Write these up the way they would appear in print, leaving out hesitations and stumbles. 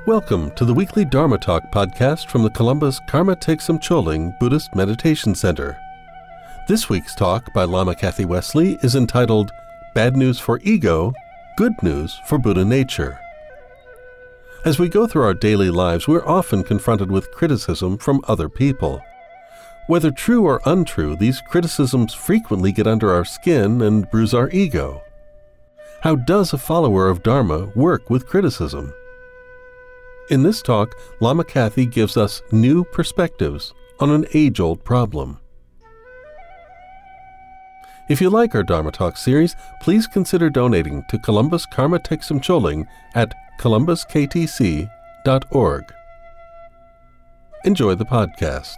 Welcome to the weekly Dharma Talk podcast from the Columbus Karma Thegsum Choling Buddhist Meditation Center. This week's talk by Lama Kathy Wesley is entitled Bad News for Ego, Good News for Buddha Nature. As we go through our daily lives, we're often confronted with criticism from other people. Whether true or untrue, these criticisms frequently get under our skin and bruise our ego. How does a follower of Dharma work with criticism? In this talk, Lama Kathy gives us new perspectives on an age-old problem. If you like our Dharma Talk series, please consider donating to Columbus Karma Thegsum Choling at columbusktc.org. Enjoy the podcast.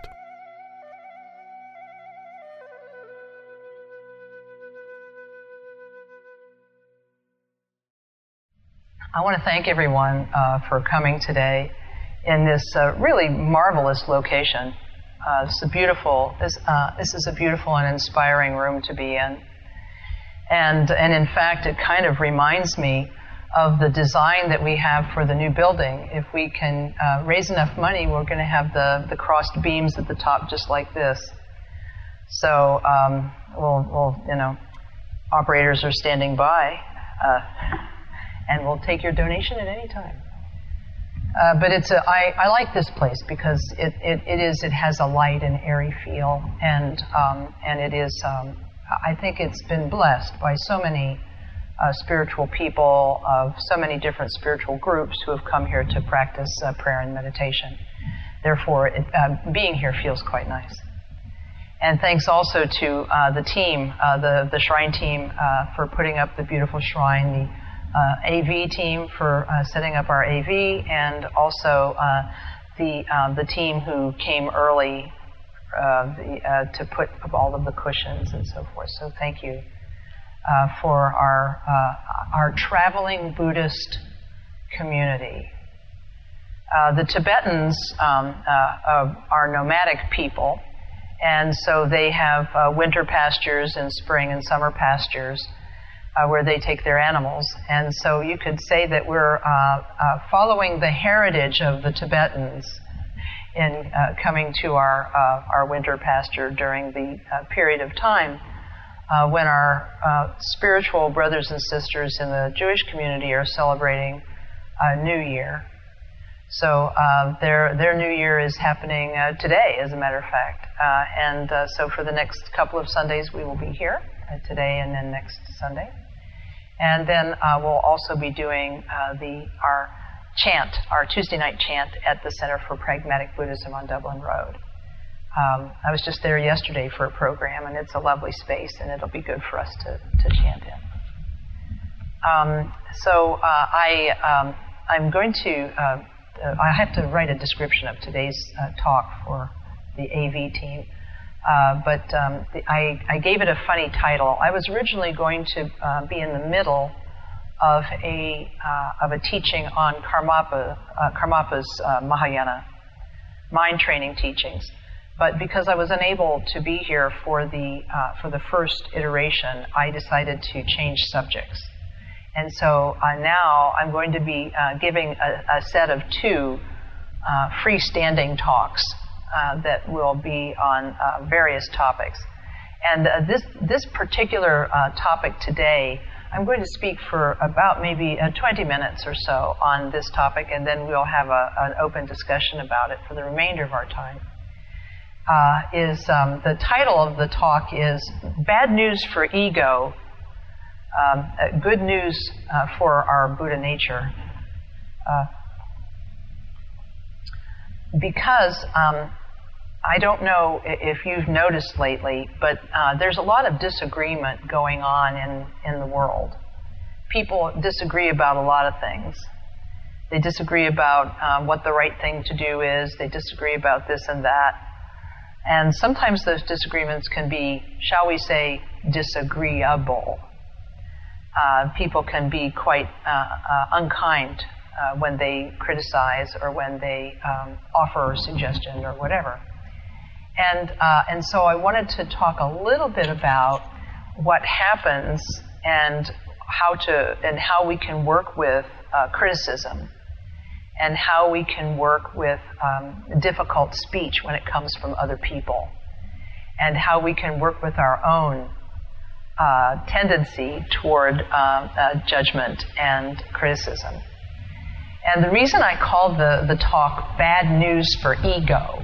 I want to thank everyone for coming today in this really marvelous location. This is a beautiful and inspiring room to be in. And in fact, it kind of reminds me of the design that we have for the new building. If we can raise enough money, we're going to have the crossed beams at the top just like this. So operators are standing by. And we'll take your donation at any time. But I like this place because it has a light and airy feel, and it is I think it's been blessed by so many spiritual people of so many different spiritual groups who have come here to practice prayer and meditation. Therefore, being here feels quite nice. And thanks also to the team, the shrine team, for putting up the beautiful shrine. The AV team for setting up our AV, and also the team who came early to put up all of the cushions and so forth. So thank you for our traveling Buddhist community. The Tibetans are nomadic people, and so they have winter pastures and spring and summer pastures where they take their animals. And so you could say that we're following the heritage of the Tibetans in coming to our winter pasture during the period of time when our spiritual brothers and sisters in the Jewish community are celebrating New Year. So their New Year is happening today, as a matter of fact. So for the next couple of Sundays, we will be here today and then next Sunday. And then we'll also be doing our Tuesday night chant at the Center for Pragmatic Buddhism on Dublin Road. I was just there yesterday for a program, and it's a lovely space, and it'll be good for us to chant in. I'm going to, I have to write a description of today's talk for the AV team. I gave it a funny title. I was originally going to be in the middle of a teaching on Karmapa's Mahayana mind training teachings, but because I was unable to be here for the first iteration, I decided to change subjects, and so now I'm going to be giving a set of two freestanding talks. That will be on various topics. And this particular topic today, I'm going to speak for about maybe 20 minutes or so on this topic, and then we'll have an open discussion about it for the remainder of our time. The title of the talk is Bad News for Ego, Good News for Our Buddha Nature. Because I don't know if you've noticed lately, but there's a lot of disagreement going on in the world. People disagree about a lot of things. They disagree about what the right thing to do is. They disagree about this and that. And sometimes those disagreements can be, shall we say, disagreeable. People can be quite unkind when they criticize or when they offer a suggestion or whatever. And so I wanted to talk a little bit about what happens and how we can work with criticism and how we can work with difficult speech when it comes from other people, and how we can work with our own tendency toward judgment and criticism. And the reason I called the talk Bad News for Ego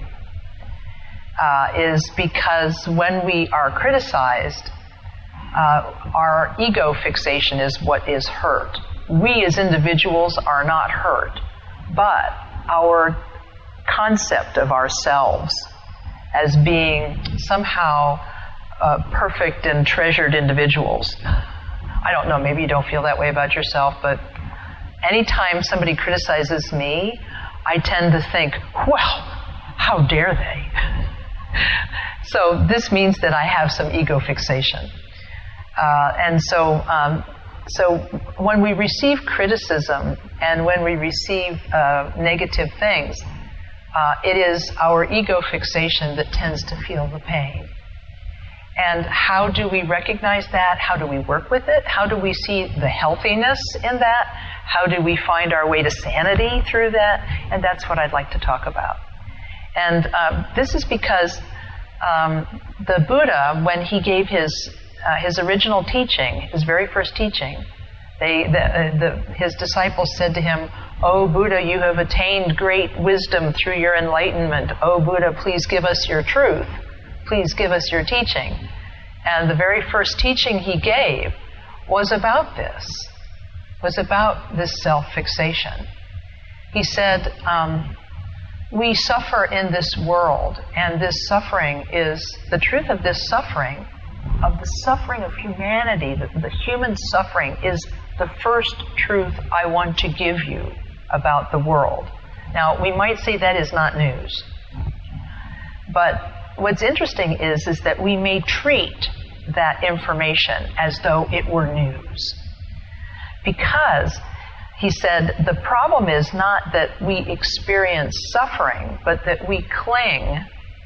is because when we are criticized, our ego fixation is what is hurt. We as individuals are not hurt, but our concept of ourselves as being somehow perfect and treasured individuals. I don't know, maybe you don't feel that way about yourself, but anytime somebody criticizes me, I tend to think, well, how dare they? So this means that I have some ego fixation. And so when we receive criticism and when we receive negative things, it is our ego fixation that tends to feel the pain. And how do we recognize that? How do we work with it? How do we see the healthiness in that? How do we find our way to sanity through that? And that's what I'd like to talk about. And this is because the Buddha, when he gave his original teaching, his very first teaching, his disciples said to him, "O Buddha, you have attained great wisdom through your enlightenment. O Buddha, please give us your truth. Please give us your teaching." And the very first teaching he gave was about this, self-fixation. He said, we suffer in this world, and this suffering is, the truth of this suffering, of the suffering of humanity, the human suffering is the first truth I want to give you about the world. Now, we might say that is not news. But what's interesting is that we may treat that information as though it were news. Because, he said, the problem is not that we experience suffering, but that we cling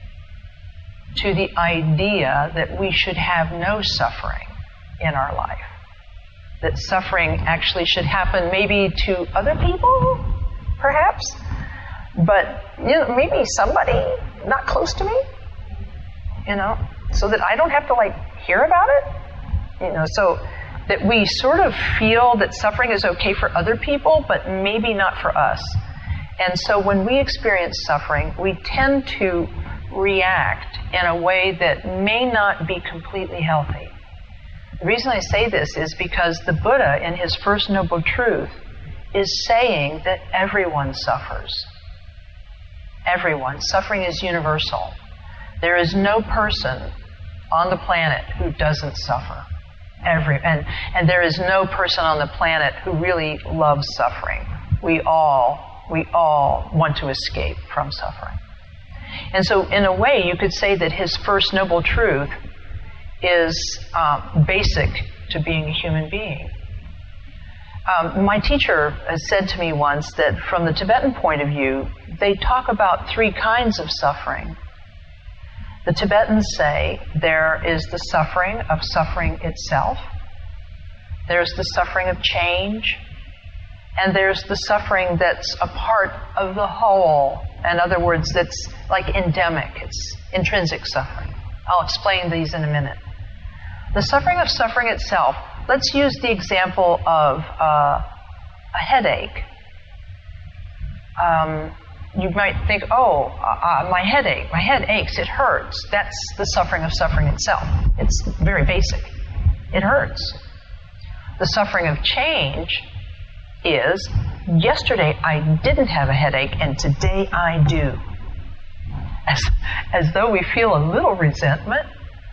to the idea that we should have no suffering in our life. That suffering actually should happen maybe to other people, perhaps, but maybe somebody not close to me, so that I don't have to hear about it, so that we sort of feel that suffering is okay for other people, but maybe not for us. And so when we experience suffering, we tend to react in a way that may not be completely healthy. The reason I say this is because the Buddha, in his First Noble Truth, is saying that everyone suffers. Everyone. Suffering is universal. There is no person on the planet who doesn't suffer. And there is no person on the planet who really loves suffering. We all want to escape from suffering. And so, in a way, you could say that his First Noble Truth is basic to being a human being. My teacher said to me once that from the Tibetan point of view, they talk about three kinds of suffering. The Tibetans say there is the suffering of suffering itself, there's the suffering of change, and there's the suffering that's a part of the whole. In other words, that's like endemic, it's intrinsic suffering. I'll explain these in a minute. The suffering of suffering itself, let's use the example of a headache. You might think, my head aches, it hurts. That's the suffering of suffering itself. It's very basic. It hurts. The suffering of change is, yesterday I didn't have a headache and today I do. As though we feel a little resentment.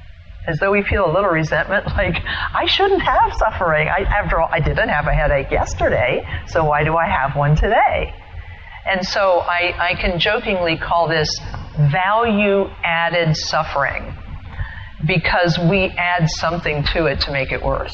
Like, I shouldn't have suffering. After all, I didn't have a headache yesterday, so why do I have one today? And so I can jokingly call this value-added suffering, because we add something to it to make it worse.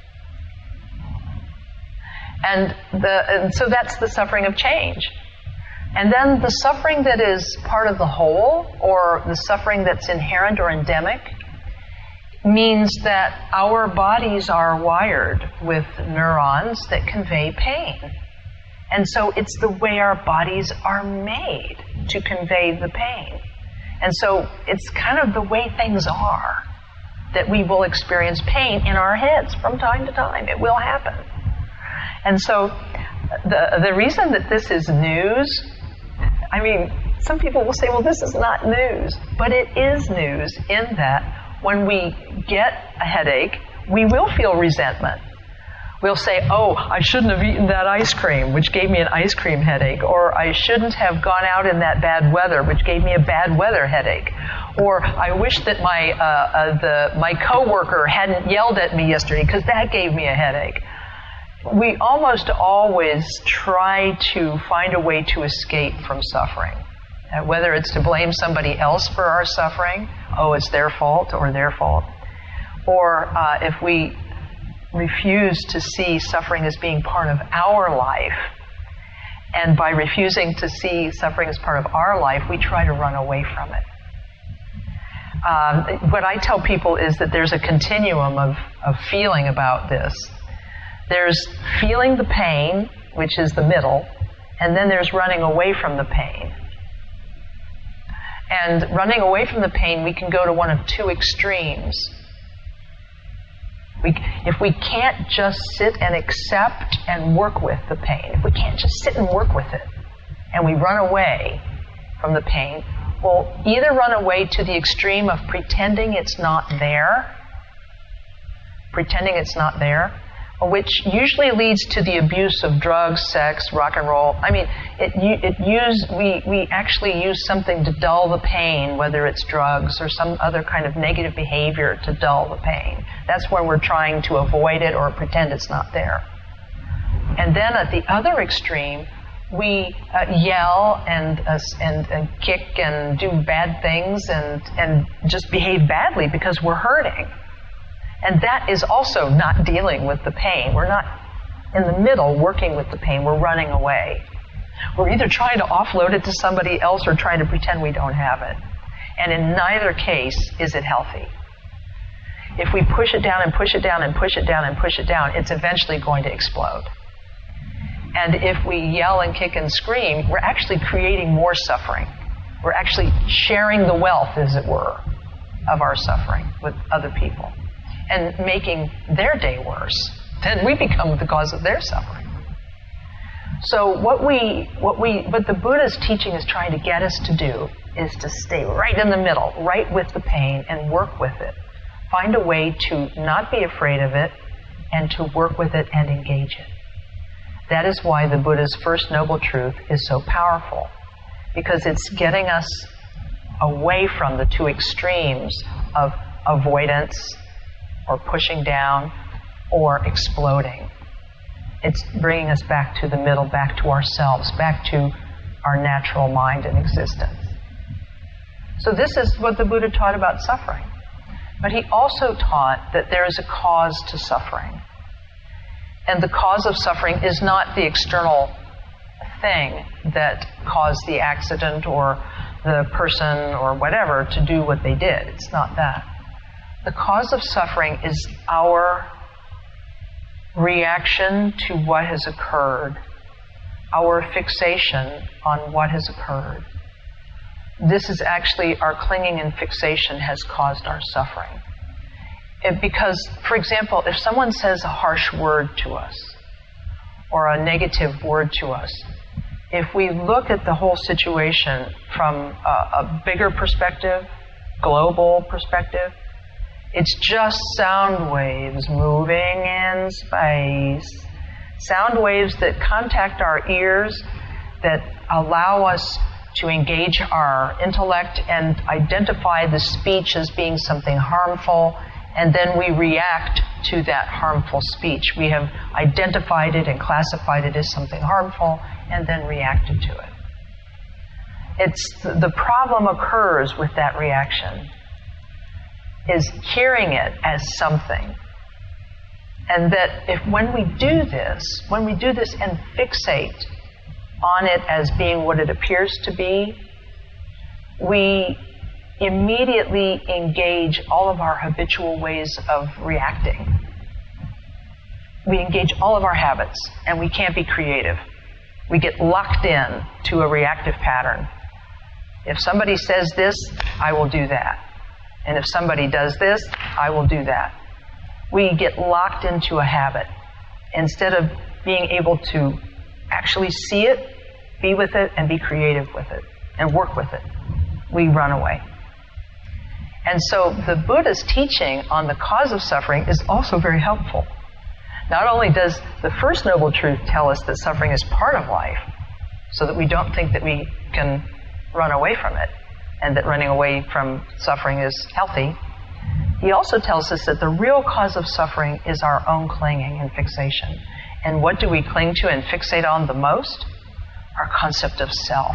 And so that's the suffering of change. And then the suffering that is part of the whole, or the suffering that's inherent or endemic, means that our bodies are wired with neurons that convey pain. And so it's the way our bodies are made to convey the pain. And so it's kind of the way things are that we will experience pain in our heads from time to time. It will happen. And so the reason that this is news, I mean, some people will say, well, this is not news. But it is news in that when we get a headache, we will feel resentment. We'll say, oh, I shouldn't have eaten that ice cream, which gave me an ice cream headache. Or I shouldn't have gone out in that bad weather, which gave me a bad weather headache. Or I wish that my coworker hadn't yelled at me yesterday because that gave me a headache. We almost always try to find a way to escape from suffering. Whether it's to blame somebody else for our suffering, oh, it's their fault or their fault. Or if we refuse to see suffering as being part of our life, and by refusing to see suffering as part of our life, we try to run away from it. What I tell people is that there's a continuum of feeling about this. There's feeling the pain, which is the middle, and then there's running away from the pain. And running away from the pain, we can go to one of two extremes. If we can't just sit and accept and work with the pain, if we can't just sit and work with it, and we run away from the pain, we'll either run away to the extreme of pretending it's not there, which usually leads to the abuse of drugs, sex, rock and roll. I mean, we actually use something to dull the pain, whether it's drugs or some other kind of negative behavior to dull the pain. That's when we're trying to avoid it or pretend it's not there. And then at the other extreme, we yell and kick and do bad things and just behave badly because we're hurting. And that is also not dealing with the pain. We're not in the middle working with the pain. We're running away. We're either trying to offload it to somebody else or trying to pretend we don't have it. And in neither case is it healthy. If we push it down and push it down and push it down and push it down, it's eventually going to explode. And if we yell and kick and scream, we're actually creating more suffering. We're actually sharing the wealth, as it were, of our suffering with other people, and making their day worse. Then we become the cause of their suffering. So what the Buddha's teaching is trying to get us to do is to stay right in the middle, right with the pain, and work with it. Find a way to not be afraid of it, and to work with it and engage it. That is why the Buddha's first noble truth is so powerful, because it's getting us away from the two extremes of avoidance, or pushing down, or exploding. It's bringing us back to the middle, back to ourselves, back to our natural mind and existence. So this is what the Buddha taught about suffering. But he also taught that there is a cause to suffering. And the cause of suffering is not the external thing that caused the accident or the person or whatever to do what they did. It's not that. The cause of suffering is our reaction to what has occurred, our fixation on what has occurred. This is actually our clinging and fixation has caused our suffering. Because, for example, if someone says a harsh word to us or a negative word to us, if we look at the whole situation from a bigger perspective, global perspective, it's just sound waves moving in space. Sound waves that contact our ears, that allow us to engage our intellect and identify the speech as being something harmful, and then we react to that harmful speech. We have identified it and classified it as something harmful and then reacted to it. The problem occurs with that reaction, is hearing it as something. And that when we do this and fixate on it as being what it appears to be, we immediately engage all of our habitual ways of reacting. We engage all of our habits, and we can't be creative. We get locked in to a reactive pattern. If somebody says this, I will do that. And if somebody does this, I will do that. We get locked into a habit instead of being able to actually see it, be with it, and be creative with it, and work with it. We run away. And so the Buddha's teaching on the cause of suffering is also very helpful. Not only does the First Noble Truth tell us that suffering is part of life, so that we don't think that we can run away from it, and that running away from suffering is healthy, he also tells us that the real cause of suffering is our own clinging and fixation. And what do we cling to and fixate on the most? Our concept of self.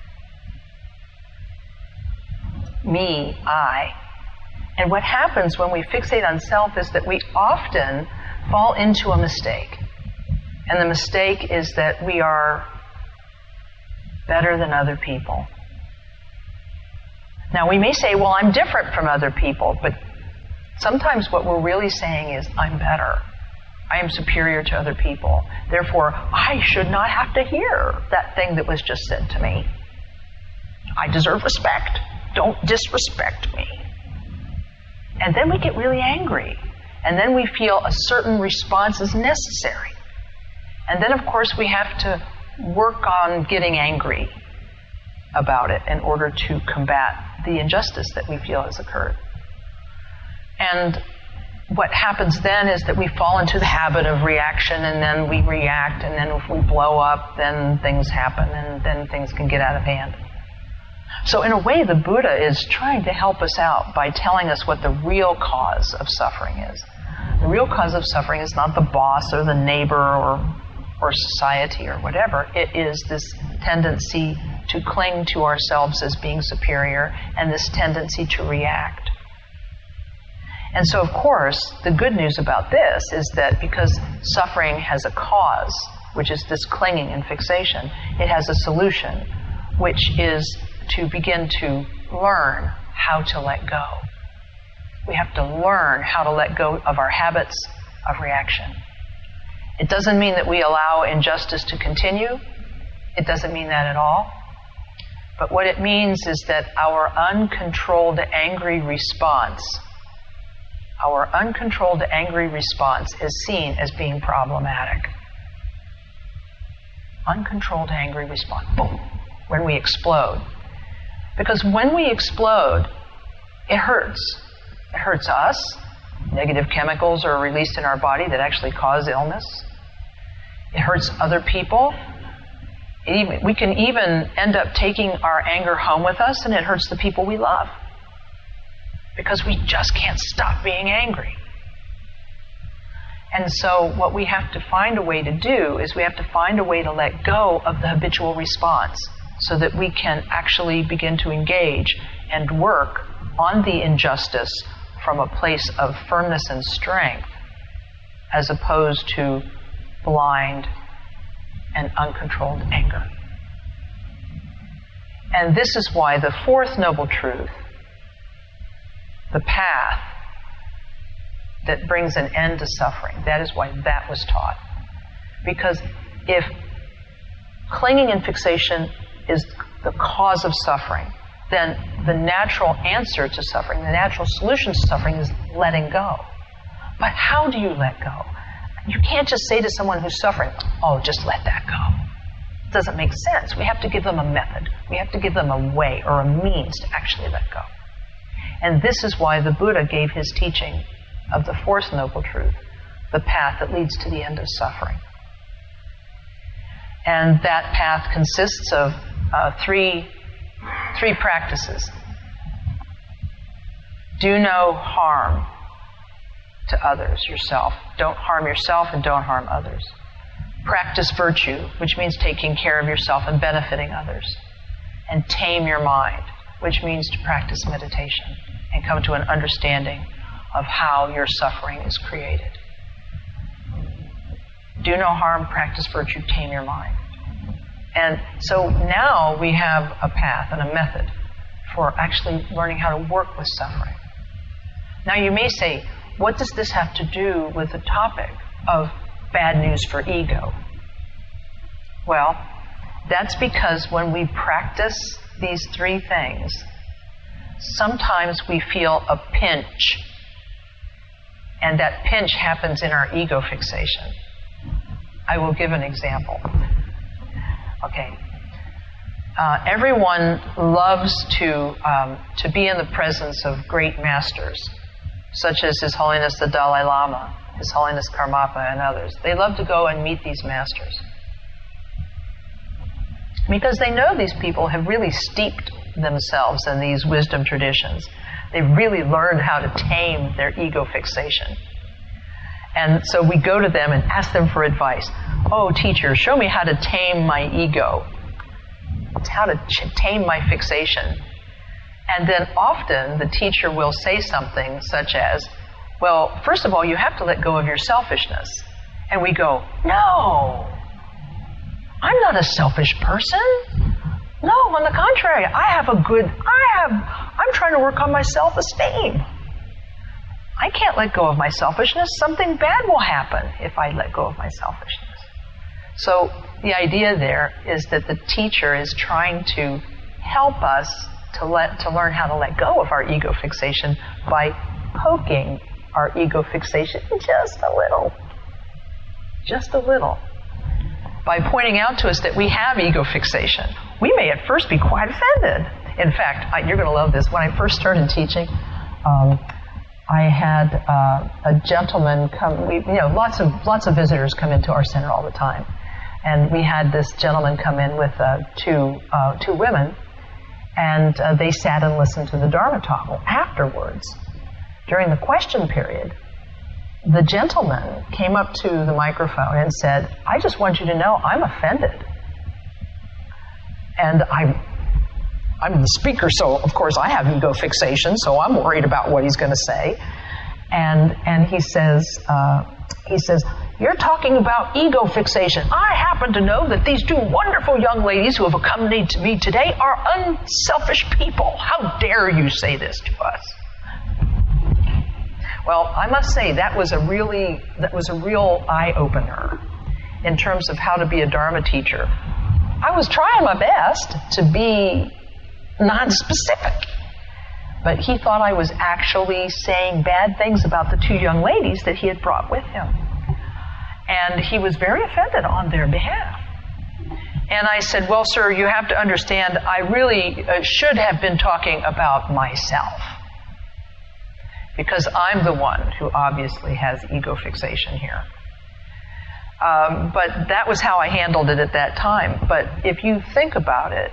Me, I. And what happens when we fixate on self is that we often fall into a mistake. And the mistake is that we are better than other people. Now, we may say, well, I'm different from other people, but sometimes what we're really saying is, I'm better. I am superior to other people. Therefore, I should not have to hear that thing that was just said to me. I deserve respect. Don't disrespect me. And then we get really angry. And then we feel a certain response is necessary. And then, of course, we have to work on getting angry about it in order to combat the injustice that we feel has occurred. And what happens then is that we fall into the habit of reaction, and then we react, and then if we blow up, then things happen, and then things can get out of hand. So in a way, the Buddha is trying to help us out by telling us what the real cause of suffering is. The real cause of suffering is not the boss or the neighbor or society or whatever. It is this tendency to cling to ourselves as being superior and this tendency to react. And so, of course, the good news about this is that because suffering has a cause, which is this clinging and fixation, it has a solution, which is to begin to learn how to let go. We have to learn how to let go of our habits of reaction. It doesn't mean that we allow injustice to continue. It doesn't mean that at all. But what it means is that our uncontrolled angry response is seen as being problematic. Uncontrolled angry response. Boom. When we explode. Because when we explode, it hurts. It hurts us. Negative chemicals are released in our body that actually cause illness. It hurts other people. We can even end up taking our anger home with us, and it hurts the people we love. Because we just can't stop being angry. And so what we have to find a way to do is we have to find a way to let go of the habitual response so that we can actually begin to engage and work on the injustice from a place of firmness and strength as opposed to blind and uncontrolled anger. And this is why the fourth noble truth, the path that brings an end to suffering, that is why that was taught. Because if clinging and fixation is the cause of suffering, then the natural answer to suffering, the natural solution to suffering is letting go. But how do you let go? You can't just say to someone who's suffering, oh, just let that go. It doesn't make sense. We have to give them a method. We have to give them a way or a means to actually let go. And this is why the Buddha gave his teaching of the fourth noble truth, the path that leads to the end of suffering. And that path consists of three practices. Do no harm to others, yourself. Don't harm yourself and don't harm others. Practice virtue, which means taking care of yourself and benefiting others. And tame your mind, which means to practice meditation and come to an understanding of how your suffering is created. Do no harm, practice virtue, tame your mind. And so now we have a path and a method for actually learning how to work with suffering. Now you may say, what does this have to do with the topic of bad news for ego? Well, That's because when we practice these three things, sometimes we feel a pinch, and that pinch happens in our ego fixation. I will give an example. Okay. Everyone loves to be in the presence of great masters, such as His Holiness the Dalai Lama, His Holiness Karmapa, and others. They love to go and meet these masters because they know these people have really steeped themselves in these wisdom traditions. They've really learned how to tame their ego fixation. And so we go to them and ask them for advice. Oh, teacher, show me how to tame my ego. How to tame my fixation. And then often the teacher will say something such as, well, first of all, you have to let go of your selfishness. And we go, no, I'm not a selfish person. No, on the contrary, I'm trying to work on my self-esteem. I can't let go of my selfishness. Something bad will happen if I let go of my selfishness. So the idea there is that the teacher is trying to help us to learn how to let go of our ego fixation by poking our ego fixation just a little. Just a little. By pointing out to us that we have ego fixation. We may at first be quite offended. In fact, you're going to love this. When I first started teaching, I had a gentleman come. Lots of visitors come into our center all the time, and we had this gentleman come in with two women, and they sat and listened to the Dharma talk. Well, afterwards, during the question period, the gentleman came up to the microphone and said, "I just want you to know I'm offended, and I'm the speaker, so of course I have ego fixation, so I'm worried about what he's going to say." And he says, "You're talking about ego fixation. I happen to know that these two wonderful young ladies who have accompanied me today are unselfish people. How dare you say this to us?" Well, I must say that was a real eye-opener in terms of how to be a Dharma teacher. I was trying my best to be non-specific, but he thought I was actually saying bad things about the two young ladies that he had brought with him. And he was very offended on their behalf. And I said, "Well, sir, you have to understand, I really should have been talking about myself, because I'm the one who obviously has ego fixation here." But that was how I handled it at that time. But if you think about it,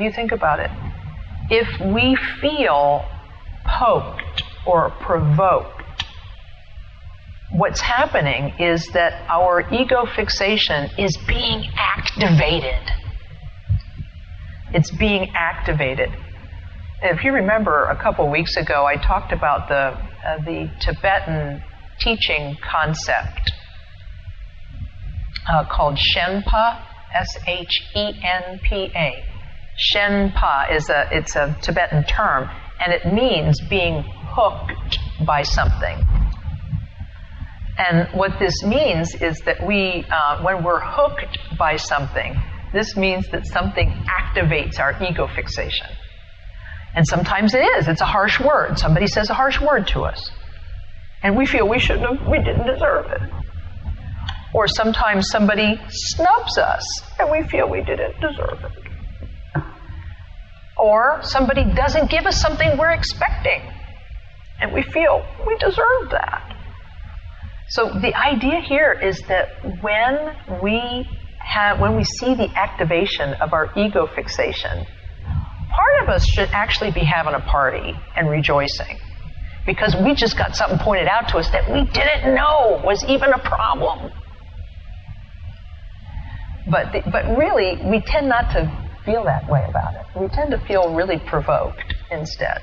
if we feel poked or provoked, what's happening is that our ego fixation is being activated. It's being activated. If you remember, a couple weeks ago, I talked about the Tibetan teaching concept called Shenpa, Shenpa. Shenpa it's a Tibetan term, and it means being hooked by something. And what this means is that when we're hooked by something, this means that something activates our ego fixation. And sometimes it is. It's a harsh word. Somebody says a harsh word to us, and we feel we didn't deserve it. Or sometimes somebody snubs us, and we feel we didn't deserve it. Or somebody doesn't give us something we're expecting, and we feel we deserve that. So the idea here is that when we see the activation of our ego fixation, part of us should actually be having a party and rejoicing, because we just got something pointed out to us that we didn't know was even a problem. But really, we tend not to feel that way about it. We tend to feel really provoked instead.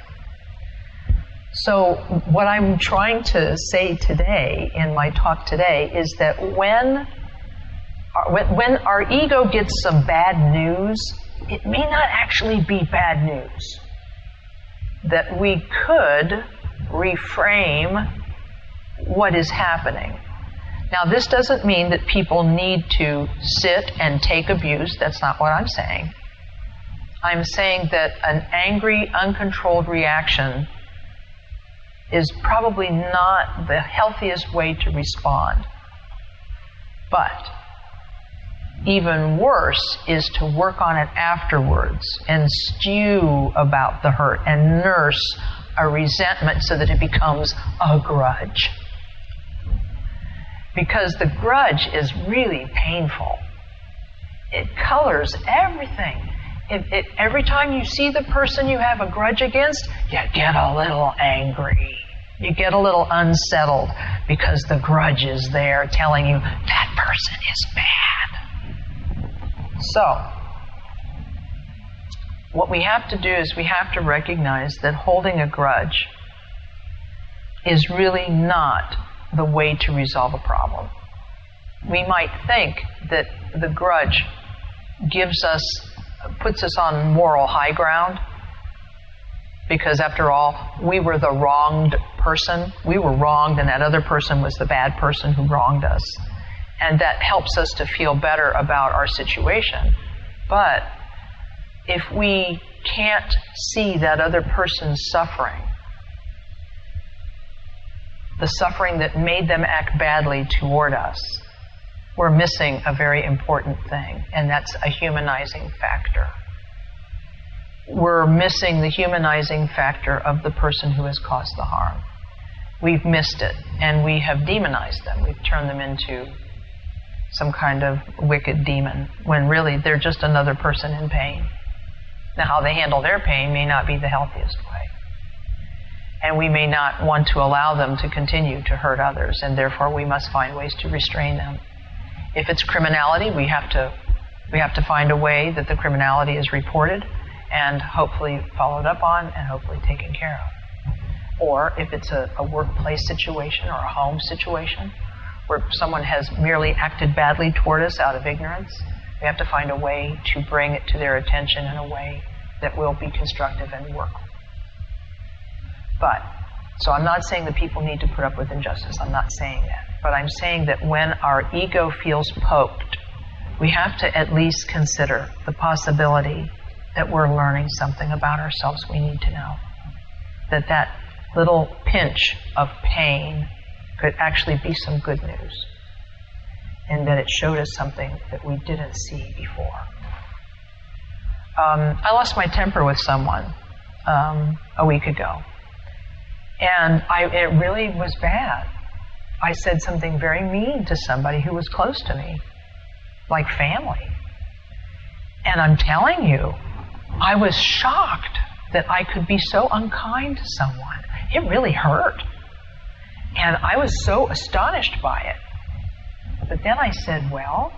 So what I'm trying to say today, in my talk today, is that when our ego gets some bad news, it may not actually be bad news. That we could reframe what is happening. Now, this doesn't mean that people need to sit and take abuse. That's not what I'm saying. I'm saying that an angry, uncontrolled reaction is probably not the healthiest way to respond. But even worse is to work on it afterwards and stew about the hurt and nurse a resentment so that it becomes a grudge. Because the grudge is really painful. It colors everything. Every time you see the person you have a grudge against, you get a little angry. You get a little unsettled because the grudge is there telling you that person is bad. So, what we have to do is we have to recognize that holding a grudge is really not the way to resolve a problem. We might think that the grudge puts us on moral high ground, because after all, we were the wronged person. We were wronged, and that other person was the bad person who wronged us. And that helps us to feel better about our situation. But if we can't see that other person's suffering, the suffering that made them act badly toward us, we're missing a very important thing, and that's a humanizing factor. We're missing the humanizing factor of the person who has caused the harm. We've missed it, and we have demonized them. We've turned them into some kind of wicked demon, when really they're just another person in pain. Now, how they handle their pain may not be the healthiest way. And we may not want to allow them to continue to hurt others, and therefore we must find ways to restrain them. If it's criminality, we have to find a way that the criminality is reported and hopefully followed up on and hopefully taken care of. Or if it's a workplace situation or a home situation where someone has merely acted badly toward us out of ignorance, we have to find a way to bring it to their attention in a way that will be constructive and work. So I'm not saying that people need to put up with injustice. I'm not saying that. But I'm saying that when our ego feels poked, we have to at least consider the possibility that we're learning something about ourselves we need to know. That little pinch of pain could actually be some good news. And that it showed us something that we didn't see before. I lost my temper with someone a week ago. And it really was bad. I said something very mean to somebody who was close to me, like family. And I'm telling you, I was shocked that I could be so unkind to someone. It really hurt. And I was so astonished by it. But then I said, well,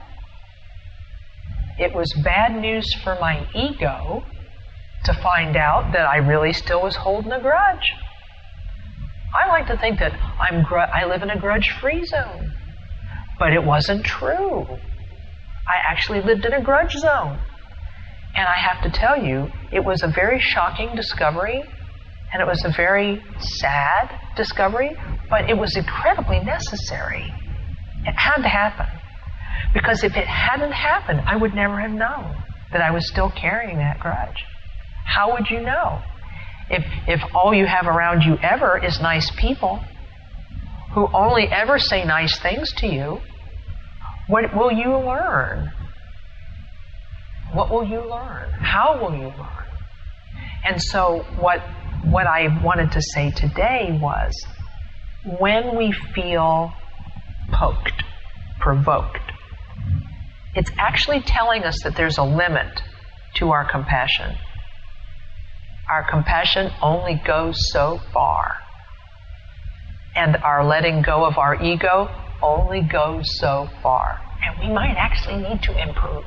it was bad news for my ego to find out that I really still was holding a grudge. I like to think that I live in a grudge-free zone. But it wasn't true. I actually lived in a grudge zone. And I have to tell you, it was a very shocking discovery, and it was a very sad discovery, but it was incredibly necessary. It had to happen. Because if it hadn't happened, I would never have known that I was still carrying that grudge. How would you know? If all you have around you ever is nice people who only ever say nice things to you, what will you learn? What will you learn? How will you learn? And so what I wanted to say today was, when we feel poked, provoked, it's actually telling us that there's a limit to our compassion. Our compassion only goes so far. And our letting go of our ego only goes so far. And we might actually need to improve.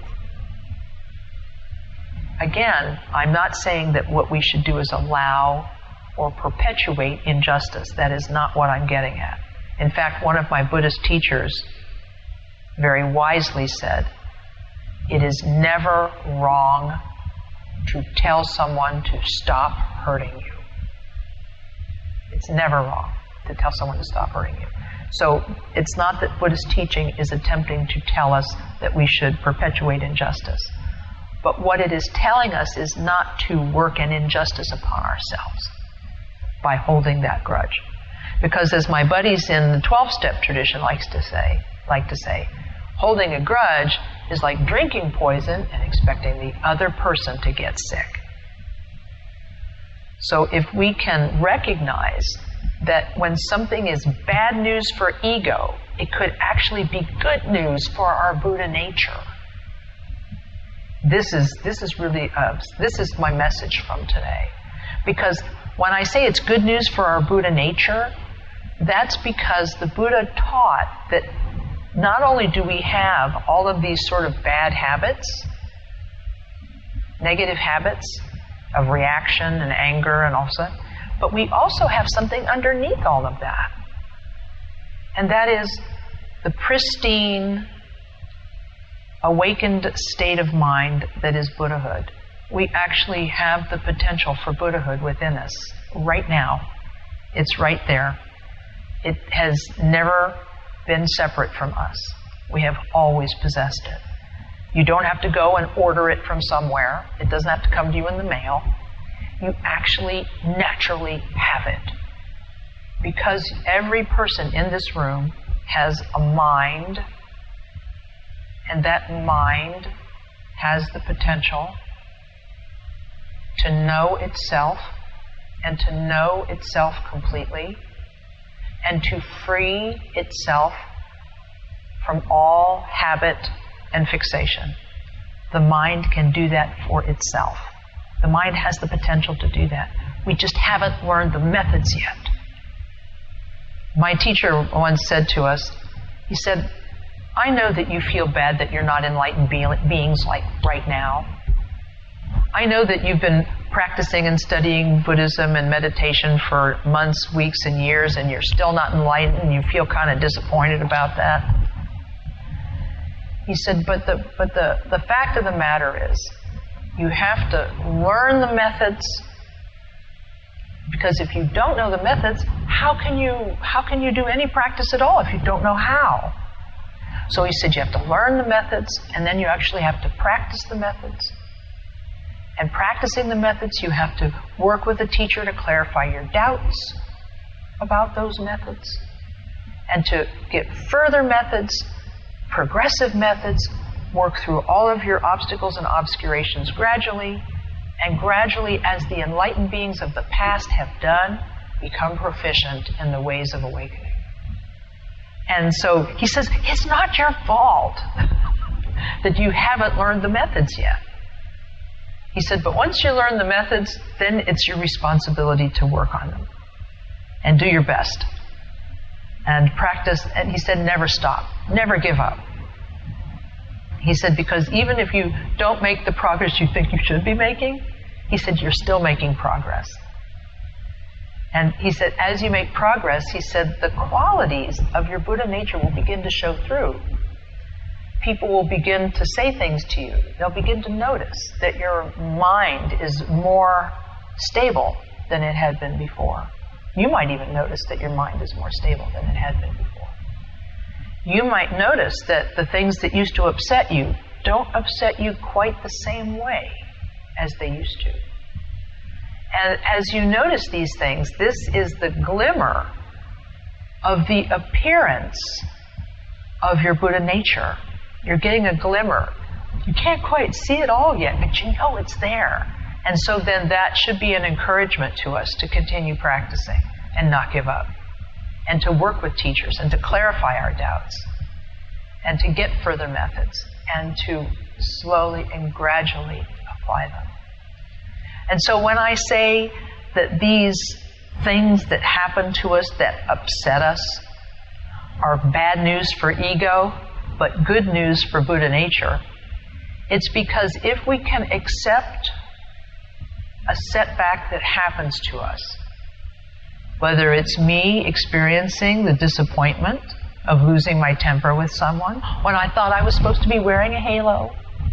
Again, I'm not saying that what we should do is allow or perpetuate injustice. That is not what I'm getting at. In fact, one of my Buddhist teachers very wisely said, it is never wrong to tell someone to stop hurting you. It's never wrong to tell someone to stop hurting you. So it's not that Buddhist teaching is attempting to tell us that we should perpetuate injustice. But what it is telling us is not to work an injustice upon ourselves by holding that grudge. Because as my buddies in the 12-step tradition like to say, holding a grudge is like drinking poison and expecting the other person to get sick. So if we can recognize that when something is bad news for ego, it could actually be good news for our Buddha nature. This is my message from today. Because when I say it's good news for our Buddha nature, that's because the Buddha taught that not only do we have all of these sort of bad habits, negative habits of reaction and anger and all of that, but we also have something underneath all of that. And that is the pristine, awakened state of mind that is Buddhahood. We actually have the potential for Buddhahood within us right now. It's right there. It has never been separate from us. We have always possessed it. You don't have to go and order it from somewhere. It doesn't have to come to you in the mail. You actually naturally have it. Because every person in this room has a mind, and that mind has the potential to know itself and to know itself completely and to free itself from all habit and fixation. The mind can do that for itself. The mind has the potential to do that. We just haven't learned the methods yet. My teacher once said to us, he said, I know that you feel bad that you're not enlightened beings like right now. I know that you've been practicing and studying Buddhism and meditation for months, weeks, and years, and you're still not enlightened, and you feel kind of disappointed about that. He said, but the fact of the matter is, you have to learn the methods, because if you don't know the methods, how can you do any practice at all if you don't know how? So he said you have to learn the methods, and then you actually have to practice the methods. And practicing the methods, you have to work with a teacher to clarify your doubts about those methods, and to get further methods, progressive methods, work through all of your obstacles and obscurations gradually, and gradually, as the enlightened beings of the past have done, become proficient in the ways of awakening. And so he says, it's not your fault that you haven't learned the methods yet. He said, but once you learn the methods, then it's your responsibility to work on them and do your best and practice. And he said, never stop, never give up. He said, because even if you don't make the progress you think you should be making, he said, you're still making progress. And he said, as you make progress, he said, the qualities of your Buddha nature will begin to show through. People will begin to say things to you. They'll begin to notice that your mind is more stable than it had been before. You might even notice that your mind is more stable than it had been before. You might notice that the things that used to upset you don't upset you quite the same way as they used to. And as you notice these things, this is the glimmer of the appearance of your Buddha nature. You're getting a glimmer. You can't quite see it all yet, but you know it's there. And so then that should be an encouragement to us to continue practicing and not give up, and to work with teachers and to clarify our doubts and to get further methods and to slowly and gradually apply them. And so when I say that these things that happen to us that upset us are bad news for ego, but good news for Buddha nature, it's because if we can accept a setback that happens to us, whether it's me experiencing the disappointment of losing my temper with someone when I thought I was supposed to be wearing a halo,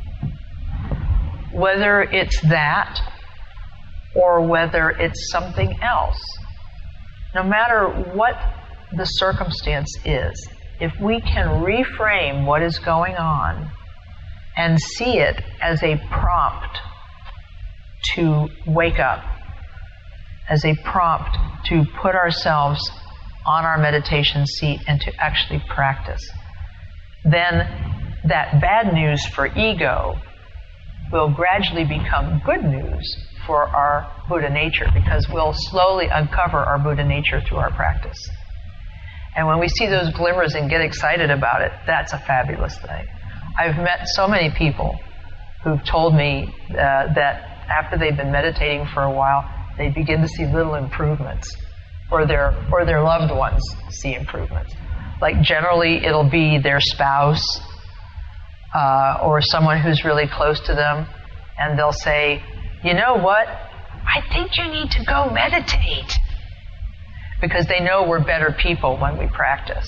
whether it's that or whether it's something else, no matter what the circumstance is, if we can reframe what is going on and see it as a prompt to wake up, as a prompt to put ourselves on our meditation seat and to actually practice, then that bad news for ego will gradually become good news for our Buddha nature, because we'll slowly uncover our Buddha nature through our practice. And when we see those glimmers and get excited about it, that's a fabulous thing. I've met so many people who've told me that after they've been meditating for a while, they begin to see little improvements, or their loved ones see improvements. Like generally it'll be their spouse or someone who's really close to them, and they'll say, you know what, I think you need to go meditate. Because they know we're better people when we practice.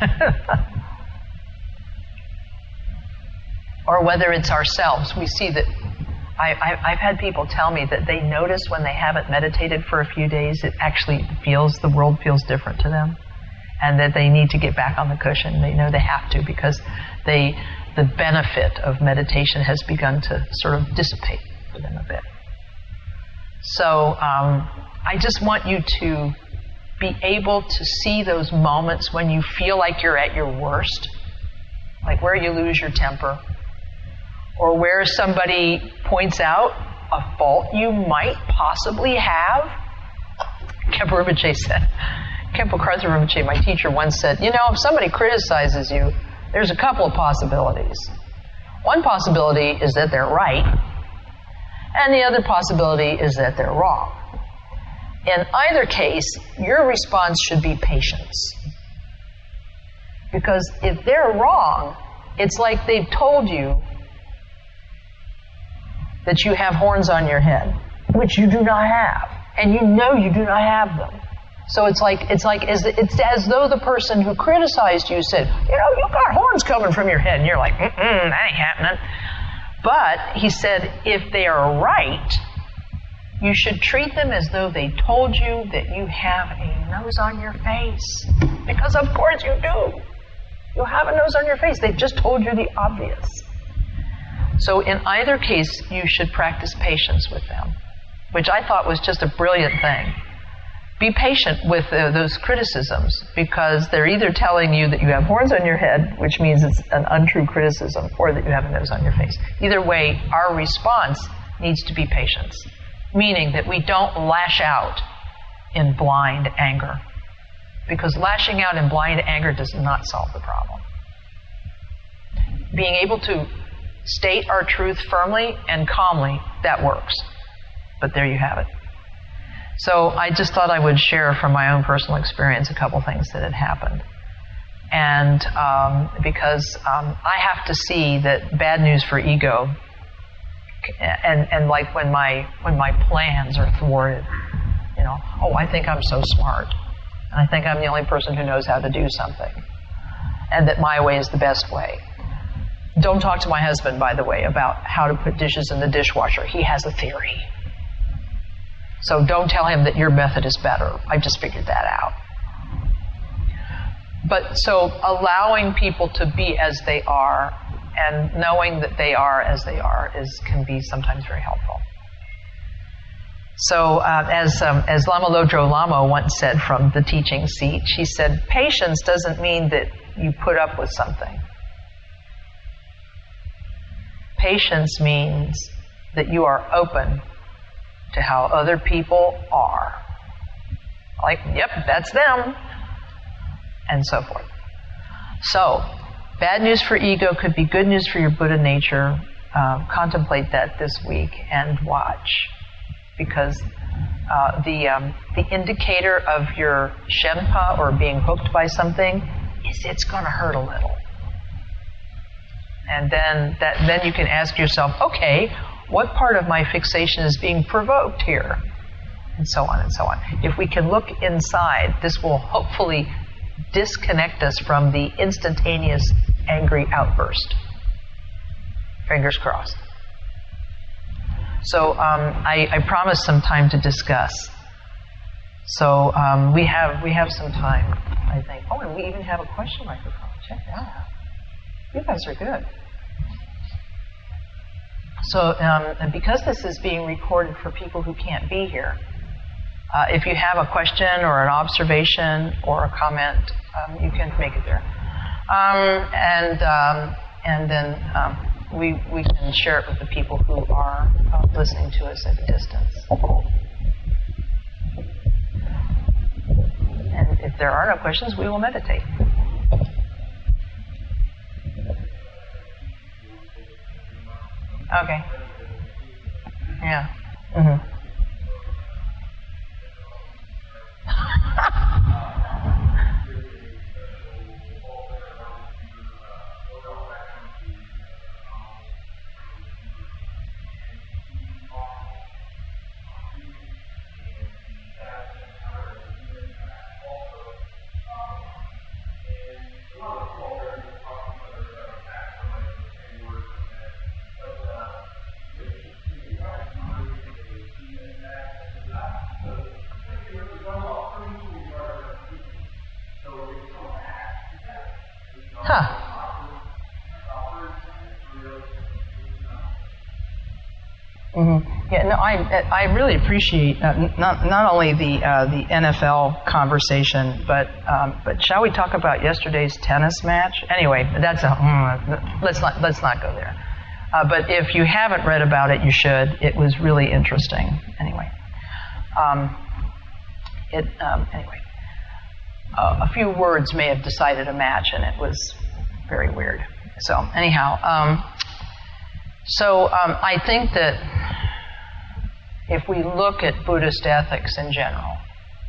Or whether it's ourselves, we see that I've had people tell me that they notice when they haven't meditated for a few days, it actually the world feels different to them, and that they need to get back on the cushion. They know they have to, because the benefit of meditation has begun to sort of dissipate for them a bit. So I just want you to be able to see those moments when you feel like you're at your worst, like where you lose your temper, or where somebody points out a fault you might possibly have. Khenpo Karthar Rinpoche, my teacher, once said, you know, if somebody criticizes you, there's a couple of possibilities. One possibility is that they're right, and the other possibility is that they're wrong. In either case, your response should be patience. Because if they're wrong, it's like they've told you that you have horns on your head, which you do not have, and you know you do not have them. So it's as though the person who criticized you said, you know, you've got horns coming from your head, and you're like, that ain't happening. But he said, if they are right, you should treat them as though they told you that you have a nose on your face. Because of course you do. You have a nose on your face. They've just told you the obvious. So in either case, you should practice patience with them, which I thought was just a brilliant thing. Be patient with those criticisms, because they're either telling you that you have horns on your head, which means it's an untrue criticism, or that you have a nose on your face. Either way, our response needs to be patience, meaning that we don't lash out in blind anger, because lashing out in blind anger does not solve the problem. Being able to state our truth firmly and calmly, that works. But there you have it. So I just thought I would share from my own personal experience a couple things that had happened. And because I have to see that bad news for ego, and like when my plans are thwarted, you know, oh, I think I'm so smart, and I think I'm the only person who knows how to do something, and that my way is the best way. Don't talk to my husband, by the way, about how to put dishes in the dishwasher. He has a theory. So don't tell him that your method is better. I just figured that out. But so allowing people to be as they are and knowing that they are as they are can be sometimes very helpful. So as Lama Lodro Lama once said from the teaching seat, she said, patience doesn't mean that you put up with something. Patience means that you are open to how other people are. Like, yep, that's them. And so forth. So, bad news for ego could be good news for your Buddha nature. Contemplate that this week and watch. Because the indicator of your shenpa, or being hooked by something, is it's going to hurt a little. And then you can ask yourself, okay, what part of my fixation is being provoked here? And so on and so on. If we can look inside, this will hopefully disconnect us from the instantaneous angry outburst. Fingers crossed. So I promised some time to discuss. So we have some time, I think. Oh, and we even have a question microphone. Check that out. You guys are good. So because this is being recorded for people who can't be here, if you have a question or an observation or a comment, you can make it there. And then we can share it with the people who are listening to us at a distance. And if there are no questions, we will meditate. Okay. Yeah. Mm-hmm. Huh. Mm-hmm. Yeah, no, I really appreciate not only the NFL conversation, but shall we talk about yesterday's tennis match? Anyway, that's let's not go there. But if you haven't read about it, you should. It was really interesting. Anyway, a few words may have decided a match, and it was very weird. So anyhow, I think that if we look at Buddhist ethics in general,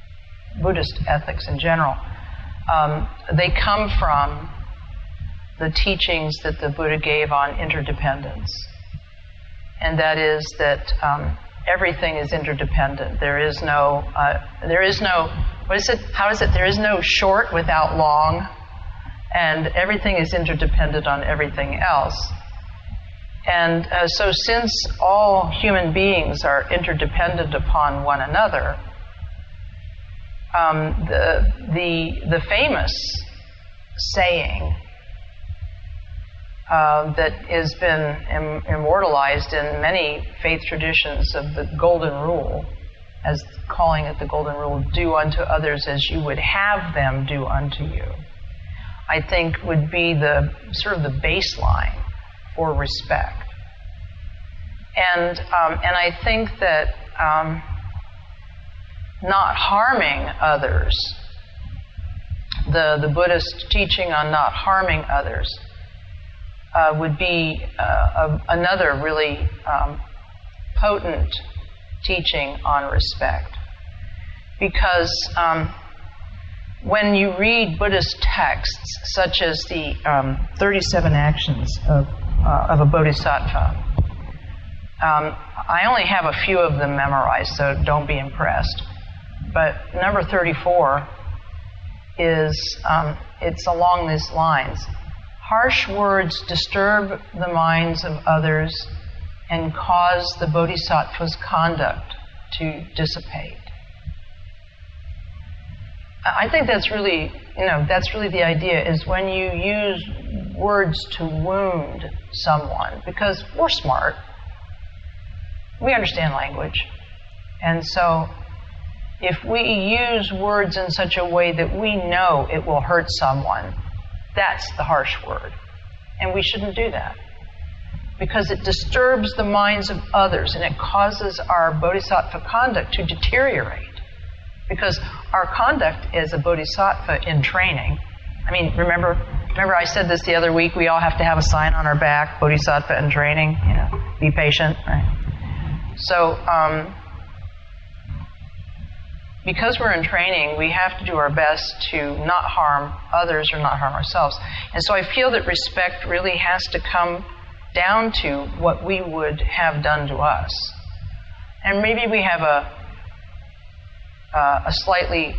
they come from the teachings that the Buddha gave on interdependence. And that is that everything is interdependent. There is no, what is it? How is it? There is no short without long, and everything is interdependent on everything else. And so since all human beings are interdependent upon one another, the famous saying that has been immortalized in many faith traditions of the Golden Rule, as calling it the Golden Rule, do unto others as you would have them do unto you, I think would be the sort of the baseline for respect. And I think that not harming others, the Buddhist teaching on not harming others, would be another really potent teaching on respect. Because when you read Buddhist texts, such as the 37 actions of a bodhisattva, I only have a few of them memorized, so don't be impressed. But number 34 is, it's along these lines. Harsh words disturb the minds of others and cause the bodhisattva's conduct to dissipate. I think that's really, that's really the idea, is when you use words to wound someone, because we're smart, we understand language, and so if we use words in such a way that we know it will hurt someone, that's the harsh word. And we shouldn't do that, because it disturbs the minds of others and it causes our bodhisattva conduct to deteriorate. Because our conduct as a bodhisattva in training, I mean, remember I said this the other week, we all have to have a sign on our back, bodhisattva in training, be patient, right? So, because we're in training, we have to do our best to not harm others or not harm ourselves. And so I feel that respect really has to come down to what we would have done to us. And maybe we have a slightly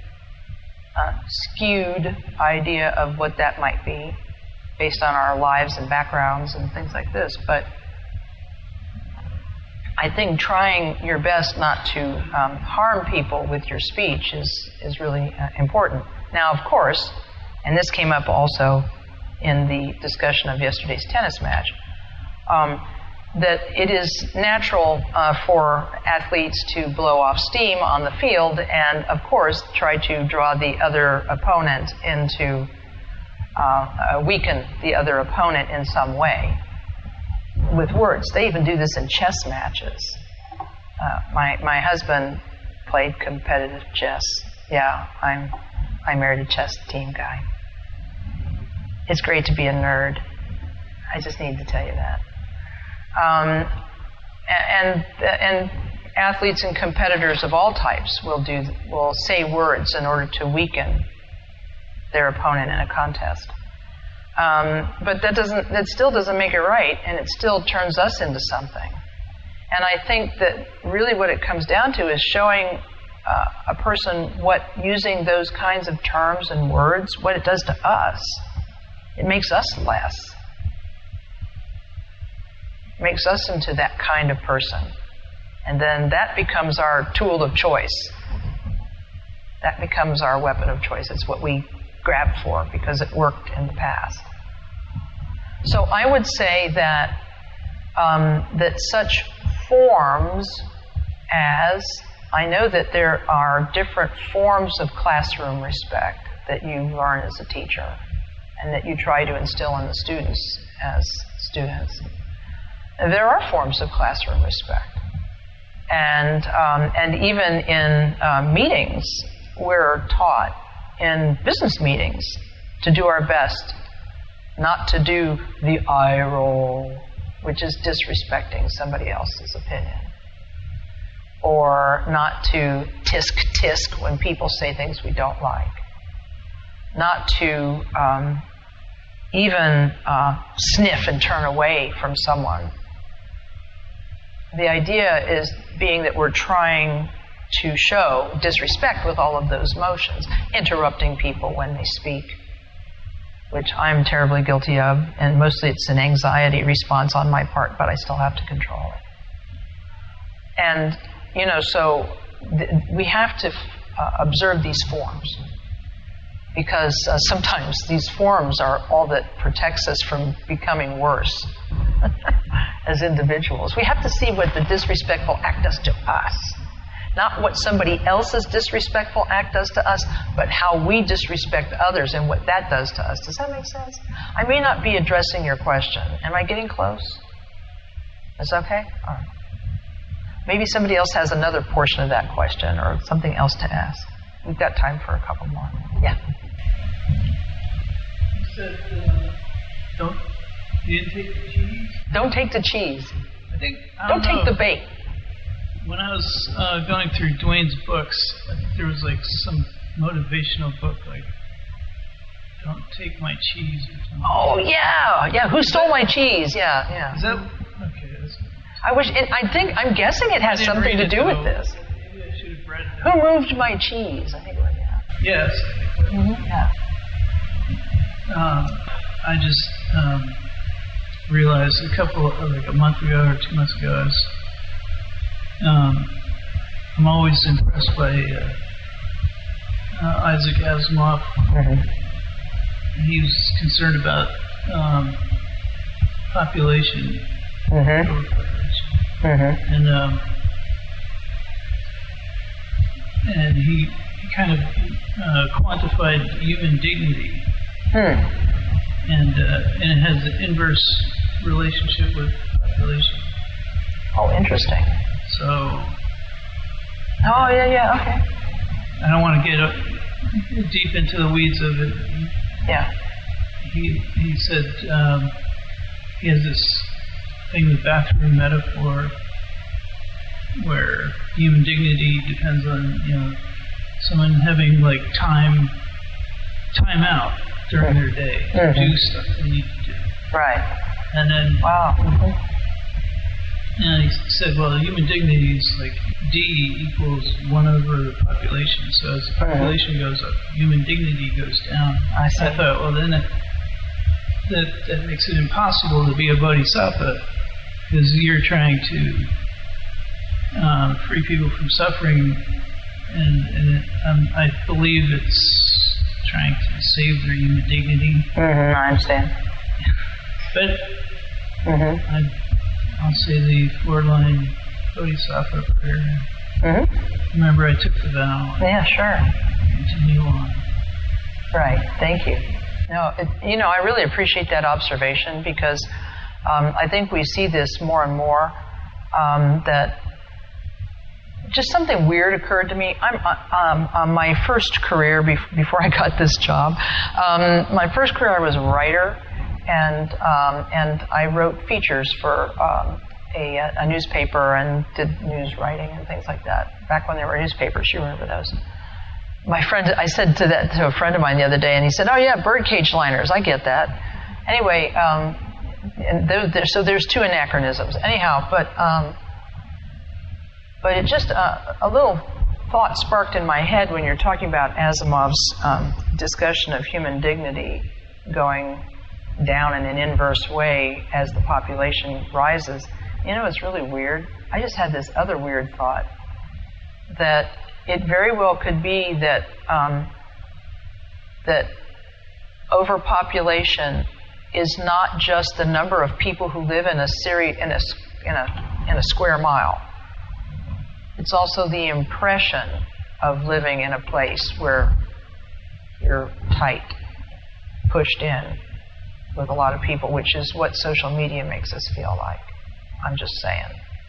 skewed idea of what that might be based on our lives and backgrounds and things like this. But I think trying your best not to harm people with your speech is really important. Now, of course, and this came up also in the discussion of yesterday's tennis match, that it is natural for athletes to blow off steam on the field and, of course, try to draw the other opponent into, weaken the other opponent in some way with words. They even do this in chess matches. My husband played competitive chess. Yeah, I married a chess team guy. It's great to be a nerd. I just need to tell you that. And athletes and competitors of all types will say words in order to weaken their opponent in a contest. But that still doesn't make it right, and it still turns us into something. And I think that really what it comes down to is showing a person what using those kinds of terms and words, what it does to us. It makes us less. It makes us into that kind of person. And then that becomes our tool of choice. That becomes our weapon of choice. It's what we grab for because it worked in the past. So I would say that that such forms as, I know that there are different forms of classroom respect that you learn as a teacher and that you try to instill in the students as students. And there are forms of classroom respect. And even in meetings, we're taught in business meetings to do our best, not to do the eye roll, which is disrespecting somebody else's opinion, or not to tisk when people say things we don't like, not to even sniff and turn away from someone. The idea is being that we're trying to show disrespect with all of those motions, interrupting people when they speak, which I'm terribly guilty of, and mostly it's an anxiety response on my part, but I still have to control it. And, so we have to observe these forms, because sometimes these forms are all that protects us from becoming worse as individuals. We have to see what the disrespectful act does to us. Not what somebody else's disrespectful act does to us, but how we disrespect others and what that does to us. Does that make sense? I may not be addressing your question. Am I getting close? Is that okay? All right. Maybe somebody else has another portion of that question or something else to ask. We've got time for a couple more. Yeah. You said, you didn't take the cheese? Don't take the cheese. Don't take the bait. When I was going through Dwayne's books, I think there was like some motivational book like, don't take my cheese or something. Oh, yeah. Who stole my cheese? Yeah. Is that, okay. I'm guessing it has something to do with this. Maybe I should have read that. Who moved my cheese? I think it was, yeah. Yes. Mm-hmm. Yeah. I just realized a month ago or 2 months ago, I'm always impressed by Isaac Asimov. Mm-hmm. He was concerned about population. Mm-hmm. Mm-hmm. And he kind of quantified human dignity. And it has an inverse relationship with population. Oh, interesting. So. Oh, yeah, okay. I don't want to get deep into the weeds of it. Yeah. He said he has this thing, the bathroom metaphor, where human dignity depends on someone having like time out during their day to do stuff they need to do. Right. And then. Wow. Mm-hmm. And he said, well, human dignity is like D equals 1 over the population. So as the population goes up, human dignity goes down. I see. I thought, well, then that makes it impossible to be a bodhisattva, because you're trying to free people from suffering, and I believe it's trying to save their human dignity. Mm-hmm, I understand. But I'll say the 4-line Bodhisattva prayer. Mm-hmm. Remember, I took the vow. Yeah, sure. Continue on. Right. Thank you. No, I really appreciate that observation, because I think we see this more and more. That just something weird occurred to me. I'm my first career before I got this job. My first career, I was a writer, and I wrote features for a newspaper and did news writing and things like that. Back when there were newspapers, you remember those. My friend, I said to a friend of mine the other day, and he said, "Oh yeah, birdcage liners, I get that." Anyway, so there's two anachronisms. Anyhow, but it just a little thought sparked in my head when you're talking about Asimov's discussion of human dignity going down in an inverse way as the population rises. It's really weird. I just had this other weird thought that it very well could be that that overpopulation is not just the number of people who live in a square mile. It's also the impression of living in a place where you're tight, pushed in with a lot of people, which is what social media makes us feel like. I'm just saying.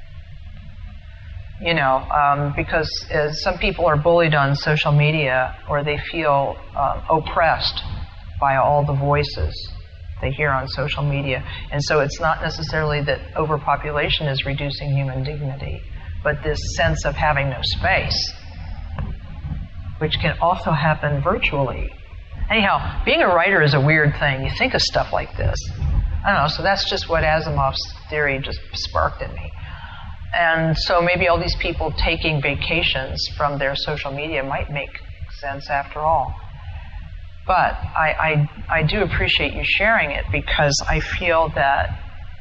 Because some people are bullied on social media, or they feel oppressed by all the voices they hear on social media. And so it's not necessarily that overpopulation is reducing human dignity, but this sense of having no space, which can also happen virtually. Anyhow, being a writer is a weird thing. You think of stuff like this. I don't know, so that's just what Asimov's theory just sparked in me. And so maybe all these people taking vacations from their social media might make sense after all. But I do appreciate you sharing it, because I feel that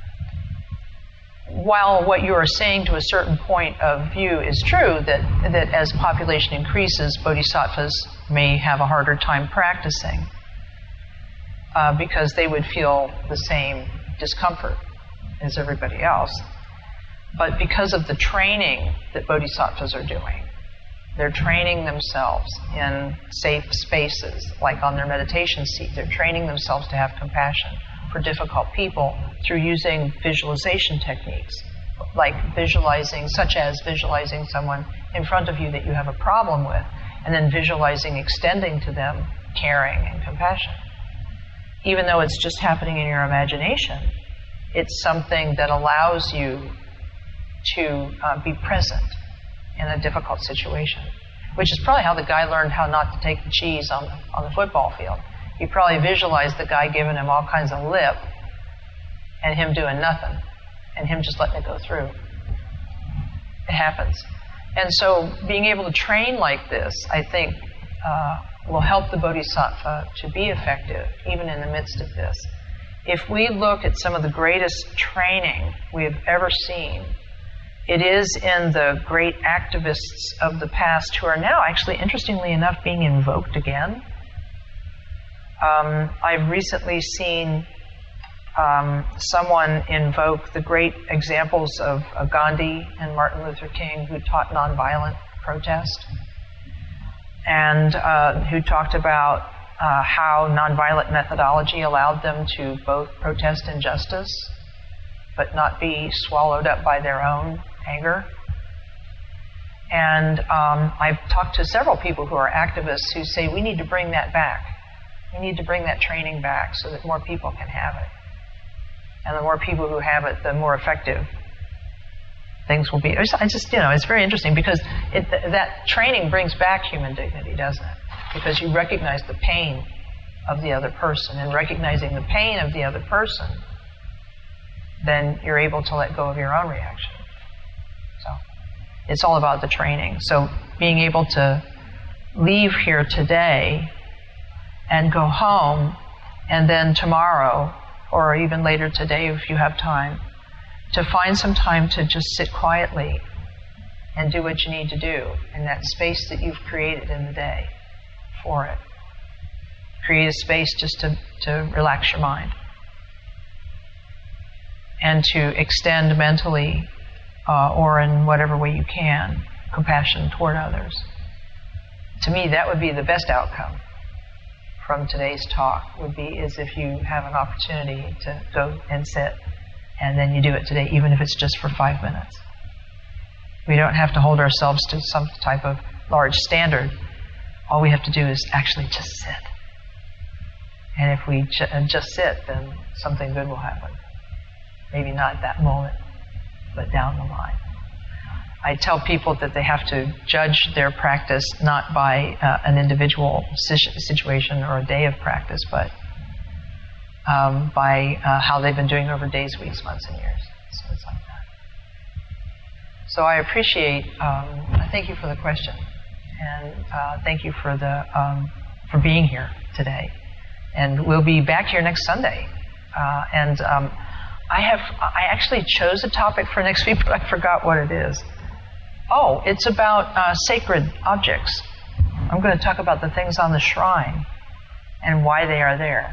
while what you are saying to a certain point of view is true, that as population increases, bodhisattvas may have a harder time practicing because they would feel the same discomfort as everybody else. But because of the training that bodhisattvas are doing, they're training themselves in safe spaces, like on their meditation seat. They're training themselves to have compassion for difficult people through using visualization techniques, like such as visualizing someone in front of you that you have a problem with, and then visualizing extending to them caring and compassion. Even though it's just happening in your imagination, it's something that allows you to be present in a difficult situation, which is probably how the guy learned how not to take the cheese on the football field. He probably visualized the guy giving him all kinds of lip and him doing nothing and him just letting it go through. It happens. And so being able to train like this, I think, will help the bodhisattva to be effective even in the midst of this. If we look at some of the greatest training we have ever seen, it is in the great activists of the past who are now actually, interestingly enough, being invoked again. I've recently seen someone invoke the great examples of Gandhi and Martin Luther King, who taught nonviolent protest, and who talked about how nonviolent methodology allowed them to both protest injustice but not be swallowed up by their own anger. And I've talked to several people who are activists who say we need to bring that back. We need to bring that training back so that more people can have it. And the more people who have it, the more effective things will be. It's very interesting because that training brings back human dignity, doesn't it? Because you recognize the pain of the other person, and recognizing the pain of the other person, then you're able to let go of your own reaction. So it's all about the training. So being able to leave here today and go home, and then tomorrow, or even later today if you have time, to find some time to just sit quietly and do what you need to do in that space that you've created in the day for it. Create a space just to relax your mind and to extend mentally or in whatever way you can compassion toward others. To me, that would be the best outcome from today's talk, is if you have an opportunity to go and sit, and then you do it today, even if it's just for 5 minutes. We don't have to hold ourselves to some type of large standard. All we have to do is actually just sit. And if we just sit, then something good will happen. Maybe not at that moment, but down the line. I tell people that they have to judge their practice not by an individual situation or a day of practice, but by how they've been doing over days, weeks, months, and years. So it's like that. So I appreciate, thank you for the question, and thank you for for being here today. And we'll be back here next Sunday. I actually chose a topic for next week, but I forgot what it is. Oh, it's about sacred objects. I'm going to talk about the things on the shrine and why they are there.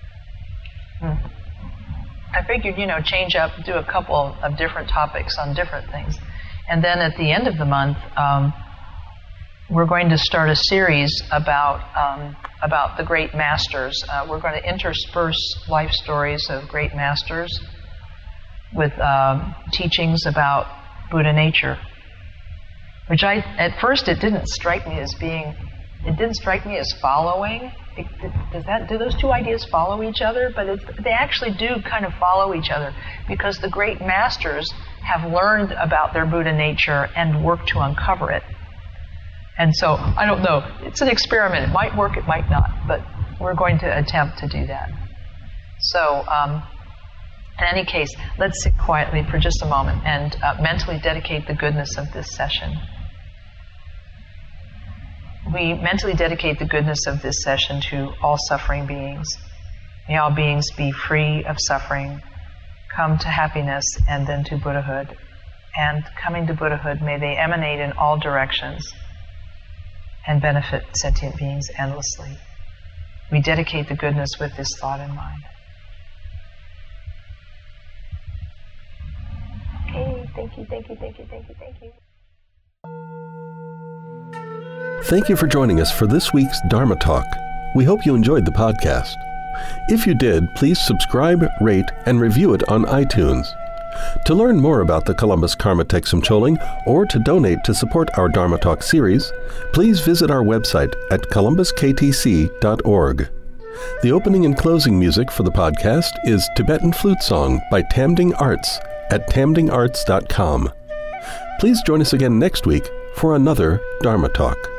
I figured, change up, do a couple of different topics on different things. And then at the end of the month, we're going to start a series about the great masters. We're going to intersperse life stories of great masters with teachings about Buddha nature, which at first it didn't strike me as following. Do those two ideas follow each other? But they actually do kind of follow each other, because the great masters have learned about their Buddha nature and worked to uncover it. And so, I don't know, it's an experiment. It might work, it might not, but we're going to attempt to do that. So, in any case, let's sit quietly for just a moment and mentally dedicate the goodness of this session. We mentally dedicate the goodness of this session to all suffering beings. May all beings be free of suffering, come to happiness, and then to Buddhahood. And coming to Buddhahood, may they emanate in all directions and benefit sentient beings endlessly. We dedicate the goodness with this thought in mind. Okay, thank you. Thank you for joining us for this week's Dharma Talk. We hope you enjoyed the podcast. If you did, please subscribe, rate, and review it on iTunes. To learn more about the Columbus Karma Thegsum Choling or to donate to support our Dharma Talk series, please visit our website at columbusktc.org. The opening and closing music for the podcast is Tibetan Flute Song by Tamding Arts at tamdingarts.com. Please join us again next week for another Dharma Talk.